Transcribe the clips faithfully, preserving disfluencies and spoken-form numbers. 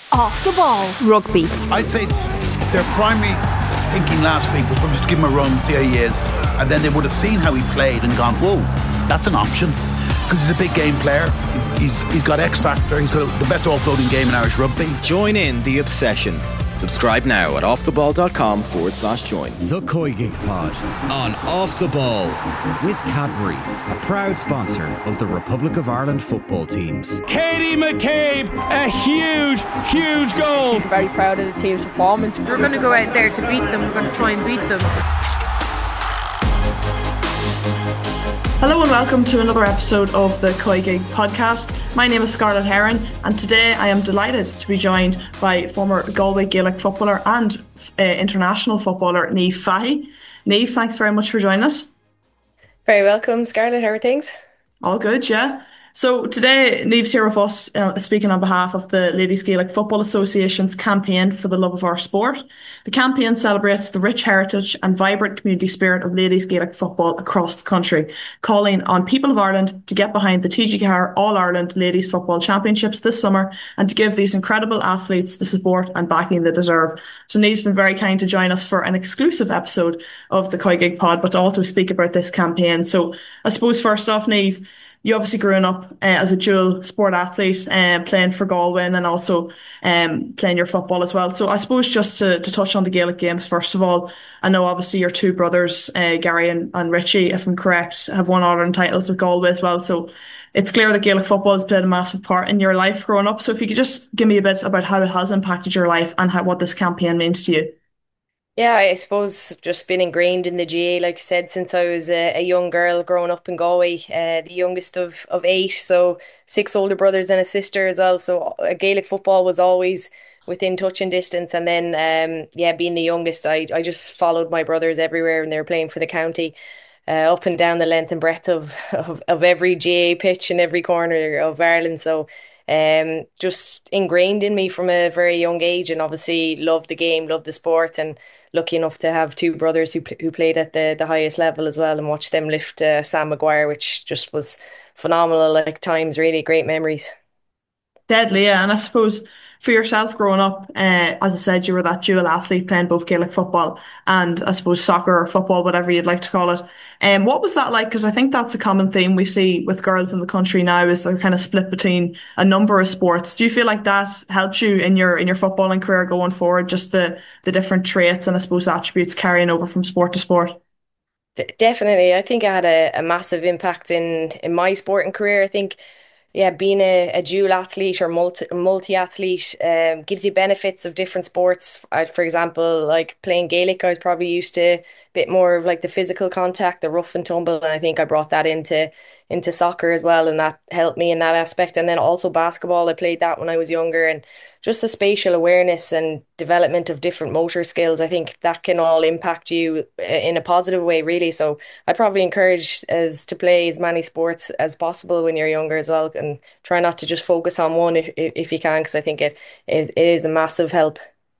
Off the ball rugby. I'd say their primary thinking last week was just to give him a run, see how he is, and then they would have seen how he played and gone, whoa, that's an option, because he's a big game player. He's he's got X factor. He's got the best offloading game in Irish rugby. Join in the obsession. Subscribe now at offtheball.com forward slash join. The Coigig Pod On Off the Ball with Cadbury, a proud sponsor of the Republic of Ireland football teams. Katie McCabe, a huge, huge goal. I'm very proud of the team's performance. We're going to go out there to beat them. We're going to try and beat them. Hello and welcome to another episode of the Coigig podcast. My name is Scarlett Heron and today I am delighted to be joined by former Galway Gaelic footballer and uh, international footballer Niamh Fahey. Niamh, thanks very much for joining us. Very welcome, Scarlett. How are things? All good, yeah. So today Niamh's here with us uh, speaking on behalf of the Ladies Gaelic Football Association's campaign for the love of our sport. The campaign celebrates the rich heritage and vibrant community spirit of ladies Gaelic football across the country, calling on people of Ireland to get behind the T G C A R All-Ireland Ladies Football Championships this summer and to give these incredible athletes the support and backing they deserve. So Niamh's been very kind to join us for an exclusive episode of the Coigig Pod, but to also speak about this campaign. So I suppose first off, Niamh, you obviously grew up uh, as a dual sport athlete, uh, playing for Galway and then also um, playing your football as well. So I suppose just to, to touch on the Gaelic games, first of all, I know obviously your two brothers, uh, Gary and, and Richie, if I'm correct, have won All-Ireland titles with Galway as well. So it's clear that Gaelic football has played a massive part in your life growing up. So if you could just give me a bit about how it has impacted your life and how, what this campaign means to you. Yeah, I suppose I've just been ingrained in the G A, like I said, since I was a, a young girl growing up in Galway, uh, the youngest of, of eight, so six older brothers and a sister as well. So uh, Gaelic football was always within touching distance. And then, um, yeah, being the youngest, I, I just followed my brothers everywhere when they were playing for the county, uh, up and down the length and breadth of, of, of every G A pitch in every corner of Ireland. So um, just ingrained in me from a very young age, and obviously loved the game, loved the sport, and lucky enough to have two brothers who who played at the, the highest level as well, and watch them lift uh, Sam Maguire, which just was phenomenal. Like times, really great memories. Deadly, yeah. And I suppose for yourself growing up, uh, as I said, you were that dual athlete playing both Gaelic football and I suppose soccer or football, whatever you'd like to call it. And um, what was that like? Because I think that's a common theme we see with girls in the country now, is they're kind of split between a number of sports. Do you feel like that helps you in your in your footballing career going forward? Just the the different traits and I suppose attributes carrying over from sport to sport. D- Definitely, I think I had a, a massive impact in in my sporting career. I think, yeah, being a, a dual athlete or multi multi athlete um, gives you benefits of different sports. I, for example, like playing Gaelic, I was probably used to a bit more of like the physical contact, the rough and tumble, and I think I brought that into into soccer as well, and that helped me in that aspect. And then also basketball, I played that when I was younger, and just the spatial awareness and development of different motor skills, I think that can all impact you uh, in a positive way, really. So I probably encourage as to play as many sports as possible when you're younger as well, and try not to just focus on one if if, if you can, because I think it, it it is a massive help.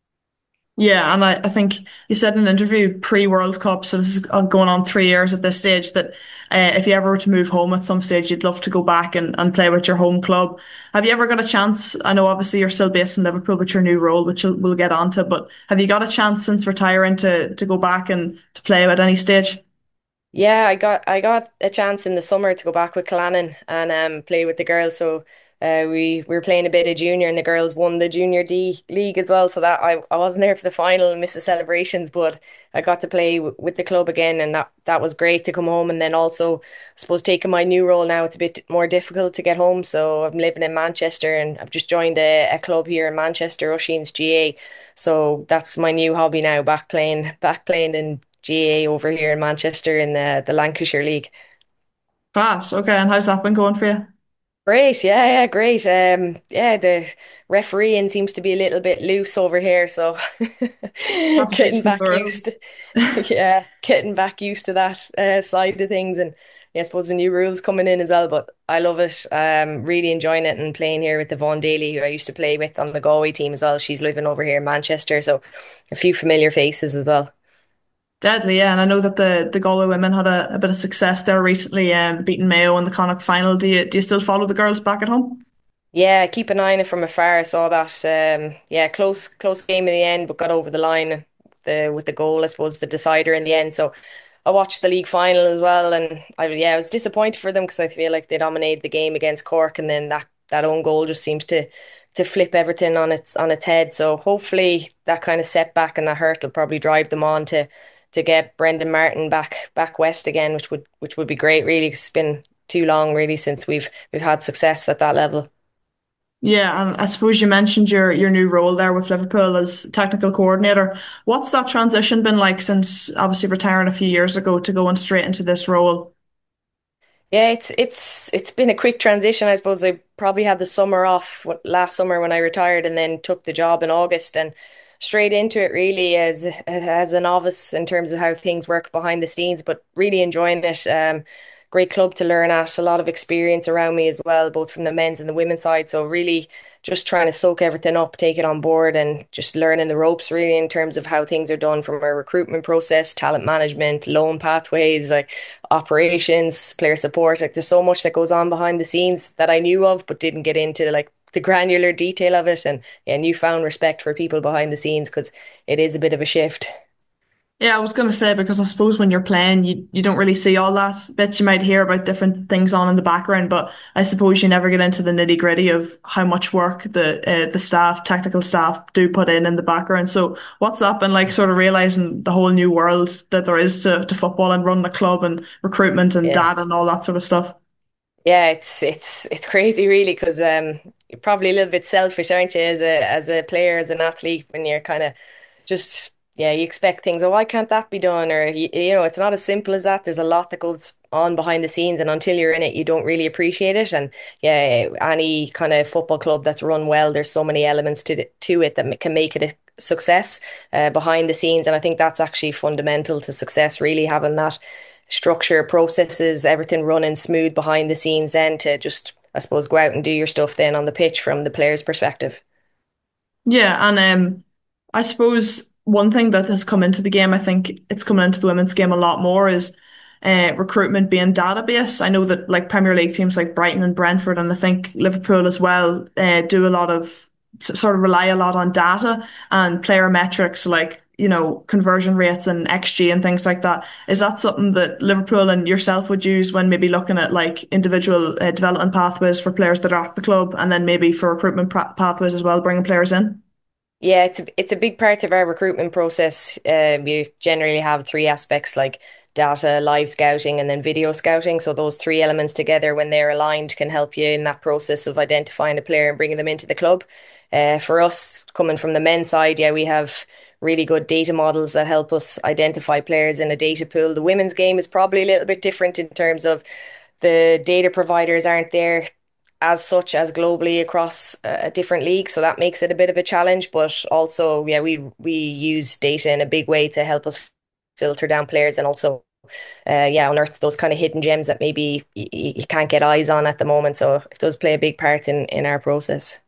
Yeah, and I, I think you said in an interview pre-World Cup, so this is going on three years at this stage, that uh, if you ever were to move home at some stage, you'd love to go back and, and play with your home club. Have you ever got a chance? I know obviously you're still based in Liverpool with your new role, which we'll, we'll get onto, but have you got a chance since retiring to, to go back and to play at any stage? Yeah, I got I got a chance in the summer to go back with Callanan and um play with the girls. So uh, we, we were playing a bit of junior, and the girls won the junior D league as well. So that I, I wasn't there for the final and missed the celebrations, but I got to play w with the club again, and that that was great to come home. And then also, I suppose taking my new role now, it's a bit more difficult to get home. So I'm living in Manchester, and I've just joined a, a club here in Manchester, O'Sheens G A. So that's my new hobby now, back playing back playing in G A over here in Manchester in the the Lancashire League. Class. Okay, and how's that been going for you? Great, yeah, yeah, great. Um, yeah, the refereeing seems to be a little bit loose over here, so Have to take getting some of back the used rules. to, yeah, getting back used to that uh, side of things, and yeah, I suppose the new rules coming in as well. But I love it. Um, really enjoying it and playing here with the Vaughan Daly, who I used to play with on the Galway team as well. She's living over here in Manchester, so a few familiar faces as well. Deadly, yeah. And I know that the, the Galway women had a, a bit of success there recently, um, beating Mayo in the Connacht final. Do you, do you still follow the girls back at home? Yeah, keep an eye on it from afar. I saw that. Um, yeah, close close game in the end, but got over the line the with the goal. I suppose the decider in the end. So I watched the league final as well, and I yeah I was disappointed for them because I feel like they dominated the game against Cork, and then that that own goal just seems to to flip everything on its on its head. So hopefully that kind of setback and that hurt will probably drive them on to to get Brendan Martin back back west again, which would which would be great. Really, 'cause it's been too long really since we've we've had success at that level. Yeah, and I suppose you mentioned your your new role there with Liverpool as technical coordinator. What's that transition been like since obviously retiring a few years ago to going straight into this role? Yeah, it's it's it's been a quick transition. I suppose I probably had the summer off wh- last summer when I retired, and then took the job in August and straight into it really as as a novice in terms of how things work behind the scenes, but really enjoying it. Um, great club to learn at, a lot of experience around me as well, both from the men's and the women's side. So really just trying to soak everything up, take it on board, and just learning the ropes really in terms of how things are done from a recruitment process, talent management, loan pathways, like operations, player support. Like there's so much that goes on behind the scenes that I knew of but didn't get into like the granular detail of it. And yeah, newfound respect for people behind the scenes because it is a bit of a shift. Yeah, I was going to say because I suppose when you're playing, you you don't really see all that. Bits you might hear about different things on in the background, but I suppose you never get into the nitty gritty of how much work the uh, the staff, technical staff, do put in in the background. So what's that been like? Sort of realizing the whole new world that there is to to football and run the club and recruitment and Yeah. data and all that sort of stuff. Yeah, it's it's it's crazy really because um you're probably a little bit selfish, aren't you, as a as a player, as an athlete, when you're kind of just yeah, you expect things, oh, why can't that be done? Or you, you know, it's not as simple as that. There's a lot that goes on behind the scenes, and until you're in it, you don't really appreciate it. And yeah, any kind of football club that's run well, there's so many elements to the, to it that ma- can make it a success uh, behind the scenes. And I think that's actually fundamental to success, really having that structure, processes, everything running smooth behind the scenes, then to just, I suppose, go out and do your stuff then on the pitch from the player's perspective. Yeah, and um, I suppose one thing that has come into the game, I think it's coming into the women's game a lot more, is uh, recruitment being database. I know that like Premier League teams like Brighton and Brentford, and I think Liverpool as well, uh, do a lot of sort of rely a lot on data and player metrics like, you know, conversion rates and X G and things like that. Is that something that Liverpool and yourself would use when maybe looking at like individual uh, development pathways for players that are at the club, and then maybe for recruitment pra- pathways as well, bringing players in? Yeah, it's a, it's a big part of our recruitment process. Um, you generally have three aspects like data, live scouting, and then video scouting. So those three elements together, when they're aligned, can help you in that process of identifying a player and bringing them into the club. Uh, for us, coming from the men's side, yeah, we have really good data models that help us identify players in a data pool. The women's game is probably a little bit different in terms of the data providers aren't there as such as globally across a different league, so that makes it a bit of a challenge. But also, yeah, we we use data in a big way to help us filter down players and also, uh, yeah, unearth those kind of hidden gems that maybe y you can't get eyes on at the moment. So it does play a big part in in our process.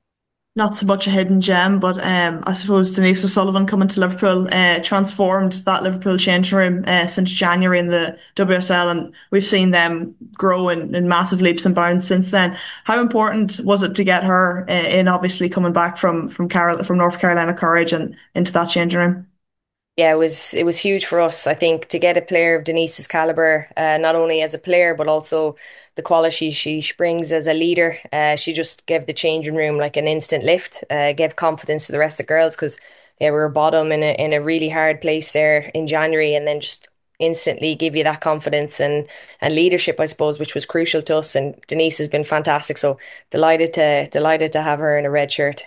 Not so much a hidden gem, but um, I suppose Denise O'Sullivan coming to Liverpool uh, transformed that Liverpool changing room uh, since January in the W S L, and we've seen them grow in, in massive leaps and bounds since then. How important was it to get her uh, in, obviously coming back from from Carol from North Carolina Courage and into that changing room? Yeah, it was it was huge for us. I think to get a player of Denise's caliber, uh, not only as a player but also the quality she, she brings as a leader. Uh, she just gave the changing room like an instant lift. Uh, gave confidence to the rest of the girls because they were bottom in a in a really hard place there in January, and then just instantly give you that confidence and and leadership, I suppose, which was crucial to us. And Denise has been fantastic. So delighted to delighted to have her in a red shirt.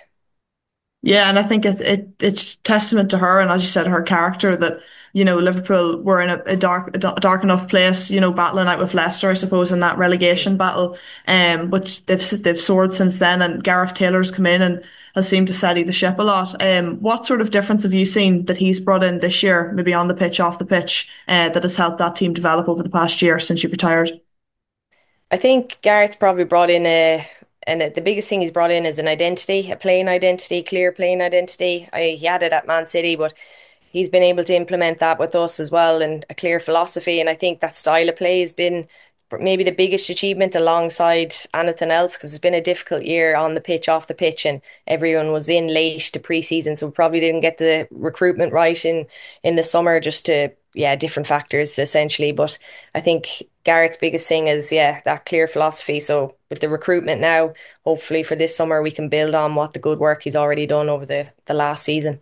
Yeah, and I think it, it it's testament to her, and as you said, her character that, you know, Liverpool were in a, a dark a dark enough place, you know, battling out with Leicester, I suppose, in that relegation battle. Um, but they've they've soared since then, and Gareth Taylor's come in and has seemed to steady the ship a lot. Um, what sort of difference have you seen that he's brought in this year, maybe on the pitch, off the pitch, uh, that has helped that team develop over the past year since you've retired? I think Garrett's probably brought in a, and the biggest thing he's brought in is an identity, a playing identity, clear playing identity. I, he had it at Man City, but he's been able to implement that with us as well and a clear philosophy. And I think that style of play has been maybe the biggest achievement alongside anything else, because it's been a difficult year on the pitch, off the pitch, and everyone was in late to pre-season, so we probably didn't get the recruitment right in in the summer, just to yeah different factors essentially. But I think Garrett's biggest thing is yeah that clear philosophy. So with the recruitment now, hopefully for this summer we can build on what the good work he's already done over the the last season.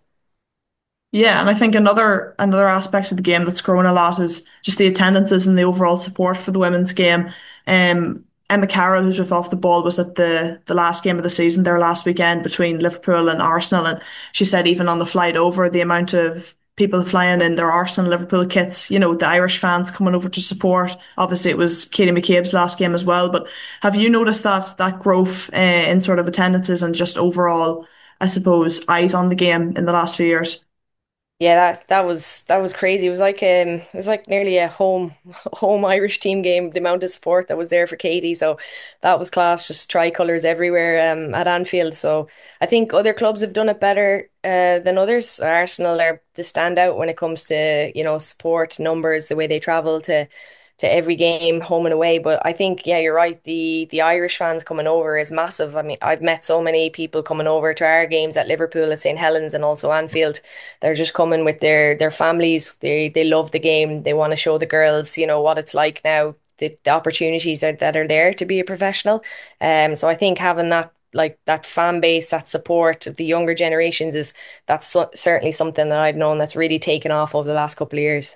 Yeah, and I think another another aspect of the game that's grown a lot is just the attendances and the overall support for the women's game. Um, Emma Carroll, who's with Off the Ball, was at the the last game of the season there last weekend between Liverpool and Arsenal, and she said even on the flight over, the amount of people flying in their Arsenal and Liverpool kits, you know, the Irish fans coming over to support. Obviously, it was Katie McCabe's last game as well, but have you noticed that that growth uh, in sort of attendances and just overall, I suppose, eyes on the game in the last few years? Yeah, that that was that was crazy. It was like um it was like nearly a home home Irish team game, the amount of support that was there for Katie. So that was class, just tricolours everywhere um at Anfield. So I think other clubs have done it better uh than others. Arsenal are the standout when it comes to, you know, support numbers, the way they travel to to every game, home and away. But I think, yeah, you're right. The the Irish fans coming over is massive. I mean, I've met so many people coming over to our games at Liverpool, at St Helens, and also Anfield. They're just coming with their their families. They they love the game. They want to show the girls, you know, what it's like now, the, the opportunities that, that are there to be a professional. Um, so I think having that like that fan base, that support of the younger generations is that's so, certainly something that I've known that's really taken off over the last couple of years.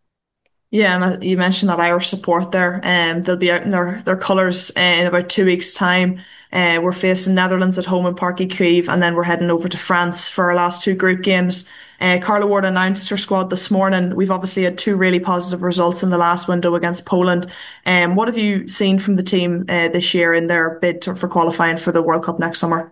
Yeah, and uh, you mentioned that Irish support there. Um, they'll be out in their their colours uh, in about two weeks' time. Uh, we're facing Netherlands at home in Parky Kiev, and then we're heading over to France for our last two group games. Uh, Carla Ward announced her squad this morning. We've obviously had two really positive results in the last window against Poland. Um, what have you seen from the team uh, this year in their bid to, for qualifying for the World Cup next summer?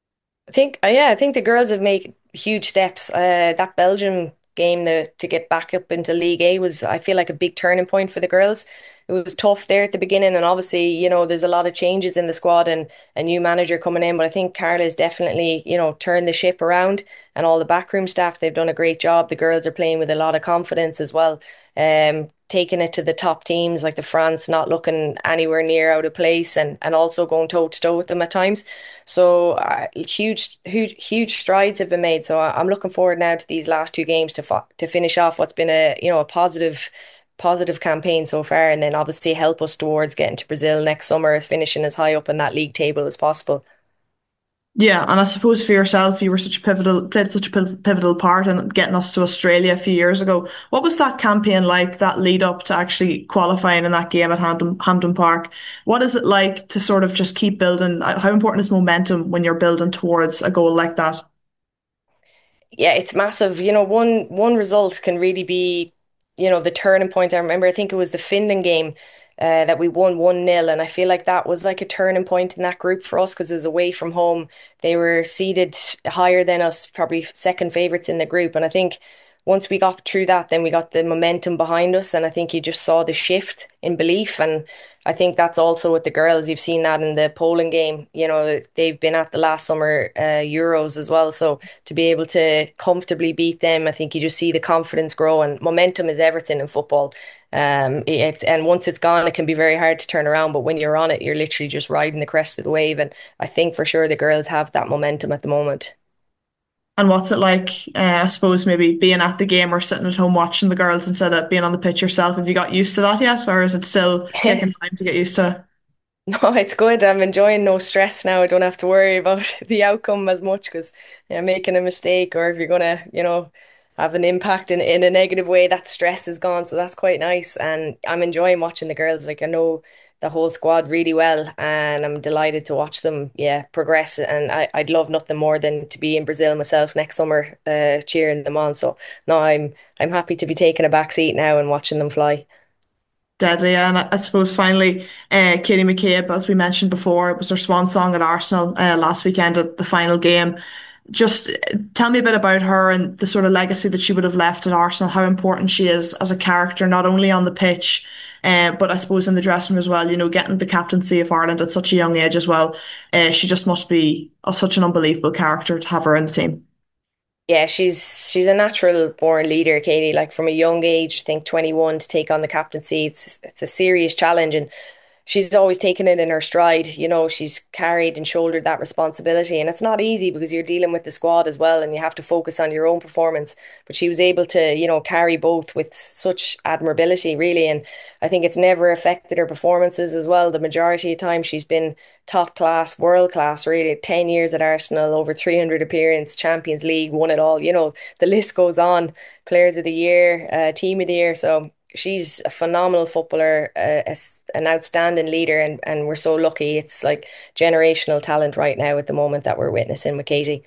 I think, uh, yeah, I think the girls have made huge steps. Uh, that Belgium game the, to get back up into League A was, I feel like, a big turning point for the girls. It was tough there at the beginning, and obviously, you know, there's a lot of changes in the squad and a new manager coming in. But I think Carla has definitely, you know, turned the ship around, and all the backroom staff, they've done a great job. The girls are playing with a lot of confidence as well. Um, taking it to the top teams like the France, not looking anywhere near out of place, and and also going toe to toe with them at times. So uh, huge, huge, huge strides have been made. So I- I'm looking forward now to these last two games to fo to finish off what's been a you know a positive positive campaign so far, and then obviously help us towards getting to Brazil next summer, finishing as high up in that league table as possible. Yeah, and I suppose for yourself, you were such a pivotal, played such a piv- pivotal part in getting us to Australia a few years ago. What was that campaign like, that lead up to actually qualifying in that game at Hampden, Hampden Park? What is it like to sort of just keep building? uh, How important is momentum when you're building towards a goal like that? Yeah, it's massive. You know, one one result can really be, you know, the turning point. I remember, I think it was the Finland game uh, that we won one nil, and I feel like that was like a turning point in that group for us because it was away from home. They were seeded higher than us, probably second favorites in the group, and I think once we got through that, then we got the momentum behind us, and I think you just saw the shift in belief. And I think that's also with the girls. You've seen that in the Poland game. You know, they've been at the last summer uh, Euros as well. So to be able to comfortably beat them, I think you just see the confidence grow. And momentum is everything in football. Um, it's and once it's gone, it can be very hard to turn around. But when you're on it, you're literally just riding the crest of the wave. And I think for sure the girls have that momentum at the moment. And what's it like, uh, I suppose, maybe being at the game or sitting at home watching the girls instead of being on the pitch yourself? Have you got used to that yet, or is it still taking time to get used to? No, it's good. I'm enjoying no stress now. I don't have to worry about the outcome as much because you know, making a mistake or if you're gonna, you know, have an impact in, in a negative way, that stress is gone. So that's quite nice. And I'm enjoying watching the girls. Like I know the whole squad really well and I'm delighted to watch them, yeah, progress. And I, I'd love nothing more than to be in Brazil myself next summer, uh, cheering them on. So no, I'm I'm happy to be taking a back seat now and watching them fly. Deadly. And I I suppose finally, uh, Katie McCabe, as we mentioned before, it was her swan song at Arsenal uh, last weekend at the final game. Just uh, tell me a bit about her and the sort of legacy that she would have left at Arsenal, how important she is as a character, not only on the pitch, uh, but I suppose in the dressing room as well, you know, getting the captaincy of Ireland at such a young age as well. Uh, she just must be a, such an unbelievable character to have her in the team. Yeah, she's she's a natural born leader, Katie. Like from a young age, I think twenty-one to take on the captaincy, it's it's a serious challenge, and she's always taken it in her stride. You know, she's carried and shouldered that responsibility, and it's not easy because you're dealing with the squad as well, and you have to focus on your own performance. But she was able to, you know, carry both with such admirability, really. And I think it's never affected her performances as well. The majority of time, she's been top class, world class, really. ten years at Arsenal, over three hundred appearance, Champions League, won it all. You know, the list goes on. Players of the year, uh, team of the year. So she's a phenomenal footballer, uh, as an outstanding leader, and, and we're so lucky. It's like generational talent right now at the moment that we're witnessing with Katie.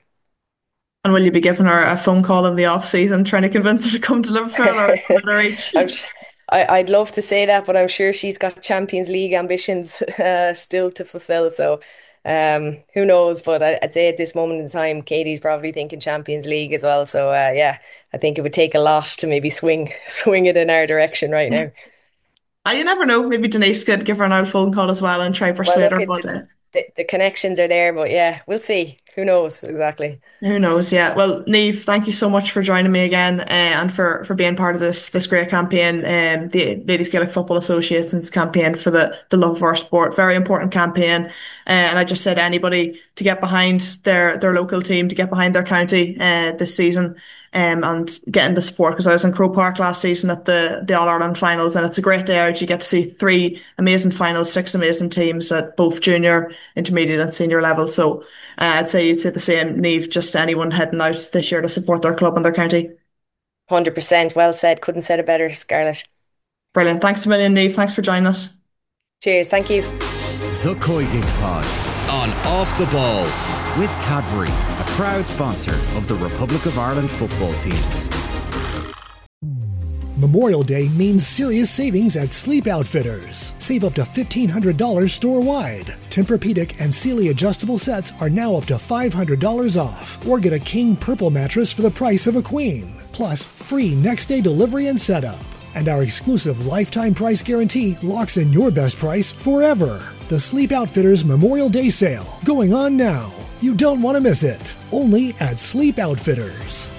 And will you be giving her a phone call in the off season, trying to convince her to come to Liverpool, or is it her age? I'm, s- I, I'd love to say that, but I'm sure she's got Champions League ambitions uh, still to fulfill. So um, who knows? But I, I'd say at this moment in time, Katie's probably thinking Champions League as well. So uh, yeah, I think it would take a lot to maybe swing swing it in our direction right now. Ah, you never know. Maybe Denise could give her an old phone call as well and try Well, persuade look her. at But the, uh, the, the connections are there, but yeah, we'll see. Who knows exactly? who knows? Yeah. Well, Neve, thank you so much for joining me again, uh, and for for being part of this this great campaign, um, the Ladies Gaelic Football Association's campaign for the the love of our sport. Very important campaign, uh, and I just said anybody to get behind their their local team, to get behind their county uh, this season. Um, and getting the support, because I was in Croke Park last season at the, the All Ireland finals, and it's a great day out. You get to see three amazing finals, six amazing teams at both junior, intermediate, and senior level. So uh, I'd say you'd say the same, Neve, just to anyone heading out this year to support their club and their county. one hundred percent. Well said. Couldn't said it better, Scarlett. Brilliant. Thanks a million, Neve. Thanks for joining us. Cheers. Thank you. The Coigig Pod On Off the Ball. with Cadbury, a proud sponsor of the Republic of Ireland football teams. Memorial Day means serious savings at Sleep Outfitters. Save up to fifteen hundred dollars store-wide. Tempur-Pedic and Sealy adjustable sets are now up to five hundred dollars off. Or get a king purple mattress for the price of a queen. Plus, free next-day delivery and setup. And our exclusive lifetime price guarantee locks in your best price forever. The Sleep Outfitters Memorial Day sale, going on now. You don't want to miss it. Only at Sleep Outfitters.